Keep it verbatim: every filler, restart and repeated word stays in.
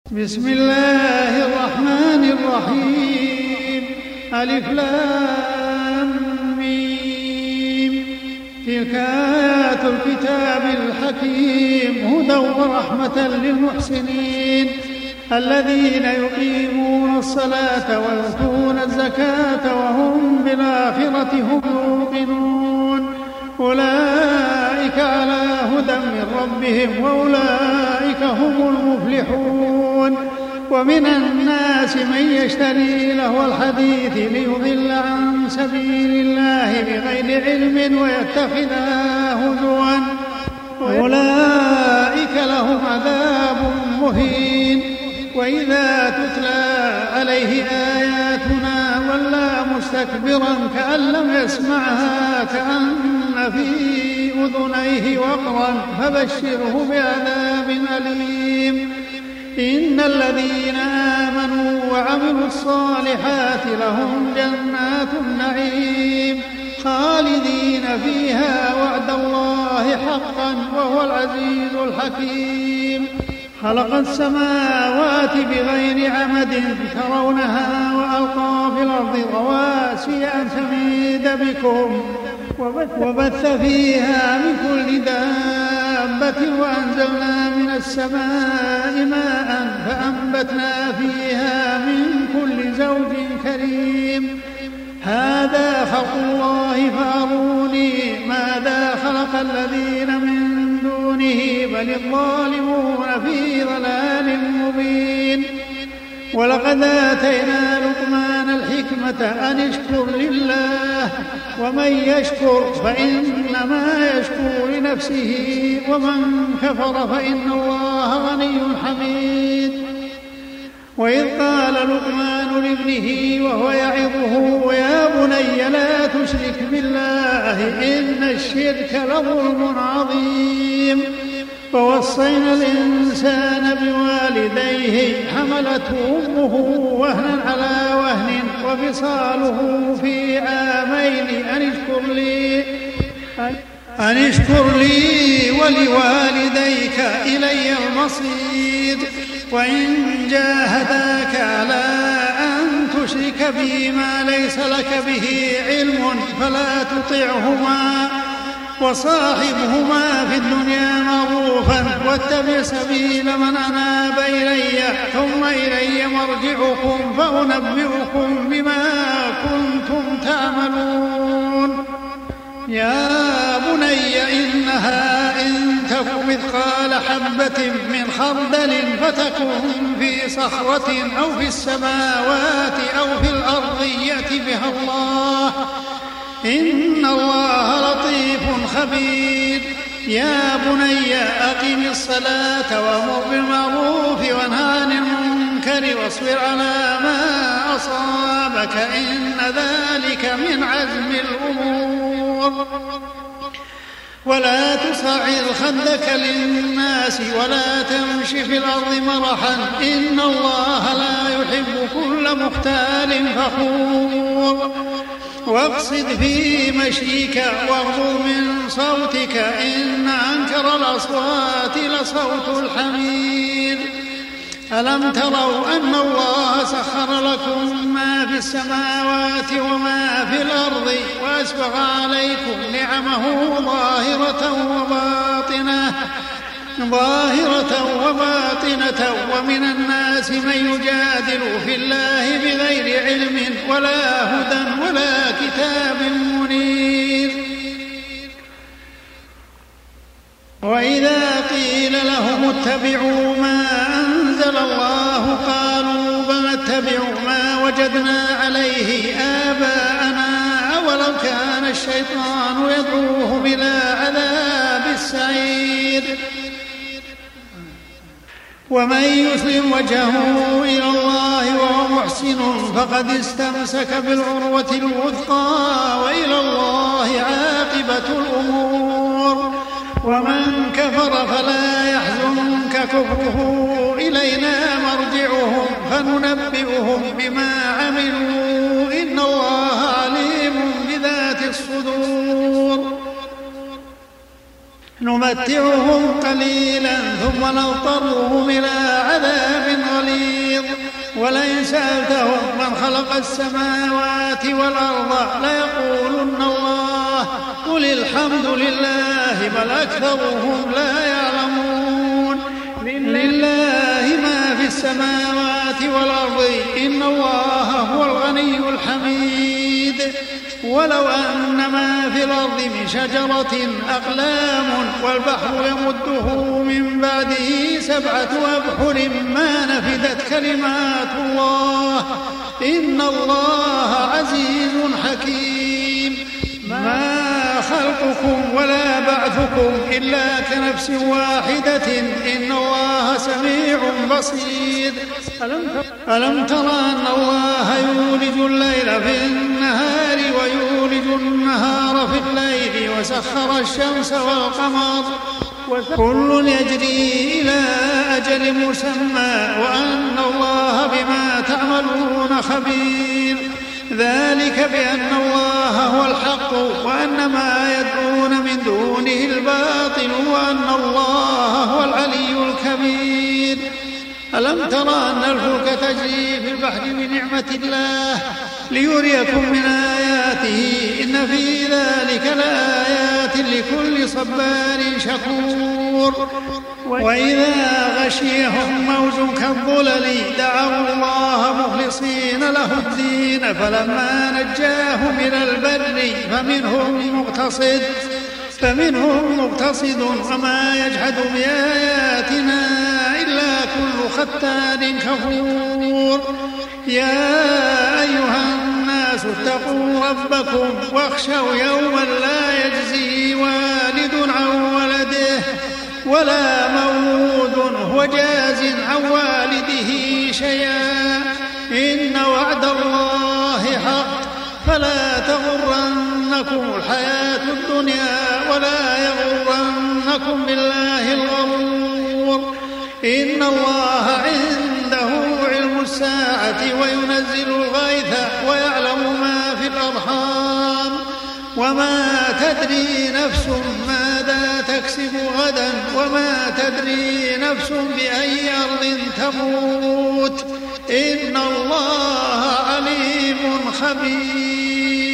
بسم الله الرحمن الرحيم. ألف لام ميم. تلك آيات الكتاب الحكيم هدى ورحمة للمحسنين الذين يقيمون الصلاة ويؤتون الزكاة وهم بالآخرة هم يوقنون أولئك على هدى من ربهم وأولئك هم المفلحون. ومن الناس من يشتري لهو الحديث ليضل عن سبيل الله بغير علم ويتخذها هزوا أولئك لهم عذاب مهين. وإذا تتلى عليه آياتنا ولى مستكبرا كأن لم يسمعها كأن في أذنيه وقرا فبشره بعذاب أليم. إن الذين آمنوا وعملوا الصالحات لهم جنات النعيم خالدين فيها وعد الله حقا وهو العزيز الحكيم. خلق السماوات بغير عمد ترونها وألقى في الأرض رواسي أن تميد بكم وبث فيها من كل دابة وأنزلنا من السماء ماء فأنبتنا فيها من كل زوج كريم. هذا خلق الله فأروني ماذا خلق الذين من دونه بل الظالمون في ضلال مبين. ولقد آتينا لقمان الحكمة أن اشكر لله ومن يشكر فإنما يشكر لنفسه ومن كفر فإن الله غني حميد. وإذ قال لقمان لابنه وهو يعظه يا بني لا تشرك بالله إن الشرك لظلم عظيم. ووصينا الإنسان بوالديه حملته أمه وهنا على وهن وفصاله في عامين أن اشكر لي أن اشكر لي ولوالديك إلي المصير. وإن جاهداك على أن تشرك بي ما ليس لك به علم فلا تطعهما وصاحبهما في الدنيا معروفا واتبع سبيل من أناب إلي ثم إلي مرجعكم فأنبئكم بما كنتم تعملون. يا بني إنها إن تك مثقال حبة من خردل فتكن في صخرة أو في السماوات أو في الأرض يأت بها الله إن الله لطيف خبير. يا بني أقم الصلاة وأمر بالمعروف وانه عن المنكر واصبر على ما أصابك إن ذلك من عزم الأمور. ولا تصعر خدك للناس ولا تمش في الأرض مرحا إن الله لا يحب كل مختال فخور. واقصد في مشيك واغضض من صوتك إن أنكر الأصوات لصوت الحمير. ألم تروا أن الله سخر لكم ما في السماوات وما في الأرض وأسبغ عليكم نعمه ظاهرة وباطنة ظاهرة وباطنة ومن الناس من يجادل في الله بغير علم ولا هدى ولا كتاب منير. وإذا قيل لهم اتبعوا ما أنزل الله قالوا بل نتبع ما وجدنا عليه آباءنا أولو كان الشيطان يدعوهم إلى عذاب السعير. ومن يسلم وجهه إلى الله وهو محسن فقد استمسك بالعروة الوثقى وإلى الله عاقبة الأمور. ومن كفر فلا يحزنك كفره إلينا مرجعهم فننبئهم بما عملوا إن الله عليم بذات الصدور. نمتعهم قليلا ثم نضطرهم إلى عذاب غليظ ولئن سألتهم من خلق السماوات والأرض ليقولن الله قل الحمد لله بل أكثرهم لا يعلمون لله ما في السماوات والأرض إن الله هو الغني الحميد ولو أن ما في الأرض من شجرة أقلام والبحر يمده من بعده سبعة أبحر ما نفدت كلمات الله إن الله عزيز حكيم ما خلقكم ولا بعثكم إلا كنفس واحدة إن الله سميع بصير ألم تر أن الله يولج الليل في النهار ويولج النهار في الليل وسخر الشمس والقمر كل يجري إلى أجل مسمى وأن الله بما تعملون خبير ذلك بأن الله هو الحق وأن ما يدعون من دونه الباطل وأن الله هو العلي الكبير ألم تر أن الفلك تجري في البحر بنعمة الله ليريكم من آياته إن في ذلك لآيات لكل صبار شكور وإذا غشيهم موج كالظلل دعوا الله مخلصين له الدين فلما نجاهم إلى البر فمنهم مقتصد فمنهم مقتصد وما يجحد بآياتنا إلا كل ختان كفور يا أيها الناس اتقوا ربكم واخشوا يوما لا يجزي والد عن ولده ولا مولود هو جاز عن والده شيئا إن وعد الله حق فلا تغرنكم الحياة الدنيا ولا يغرنكم بالله الغرور إن الله عنده علم الساعة وينزل الغيث ويعلم ما في الأرحام وما تدري نفس ماذا تكسب غدا وما تدري نفس بأي أرض تموت إن الله عليم خبير